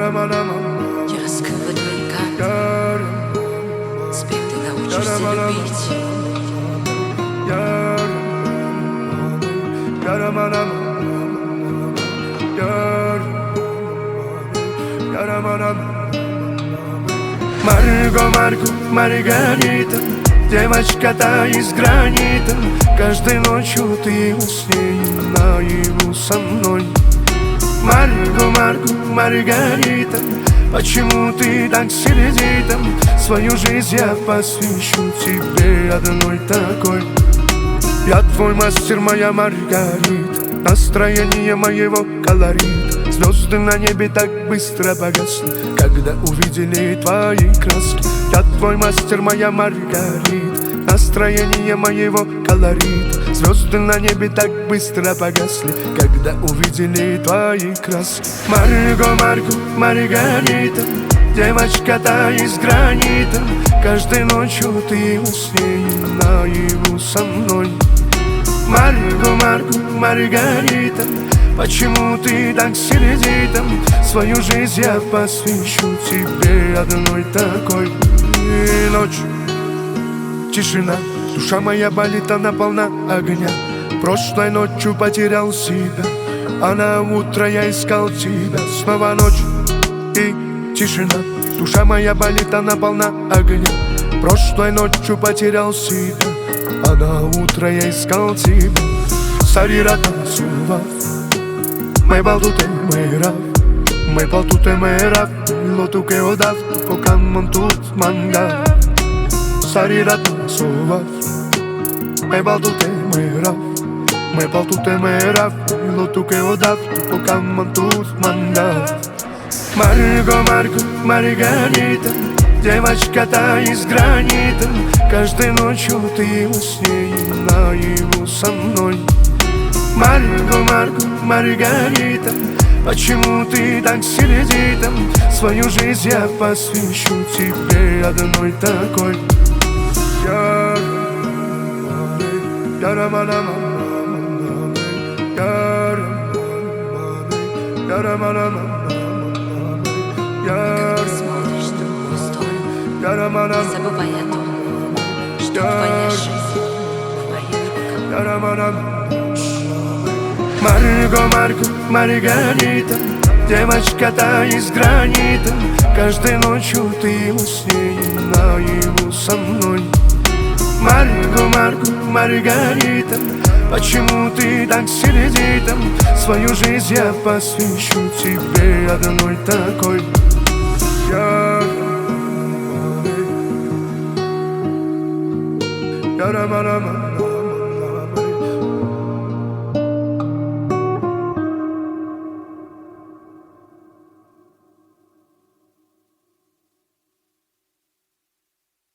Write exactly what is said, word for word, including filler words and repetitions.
Я раскрыла твои карты. Теперь ты научишься любить. Марго, Марго, Маргарита, девочка-то из гранита. Каждой ночью ты усни наяву со мной. Марго, Марго, Маргарита, почему ты так сердита? Свою жизнь я посвящу тебе одной такой. Я твой мастер, моя Маргарита, настроение моего колорит. Звезды на небе так быстро погасли, когда увидели твои краски. Я твой мастер, моя Маргарита, настроение моего колорит. Звезды на небе так быстро погасли, когда увидели твои краски. Марго, Марго, Маргарита, девочка-то из гранита. Каждой ночью ты усни наяву со мной. Марго, Марго, Маргарита, почему ты так сердита? Свою жизнь я посвящу тебе одной такой. И ночь, тишина, душа моя болит, она полна огня. Прошлой ночью потерял себя, а на утро я искал тебя. Снова ночь и тишина, душа моя болит, она полна огня. Прошлой ночью потерял себя, а на утро я искал тебя. Сарирата сува, май балтуте мэра, май балтуте мэра, лотуке одав, покамон тут манга. Сарирата сува, май балтуте мэра, май балтуте мэра, лотуке одав, покамон тут манга. Марго, Марго, Маргарита, девочка-то из гранита. Каждой ночью ты усни наяву со мной. Марго, Марго, Маргарита, почему ты так сердита? Свою жизнь я посвящу тебе одной такой. Ты смотришь в другую сторону, не забывай о том, что твоя жизнь в моих руках. Марго, Марго, Маргарита, девочка-то из гранита. Каждой ночью ты усни наяву со мной. Марго, Марго, Маргарита, почему ты так сердита? Свою жизнь я посвящу тебе одной такой. Я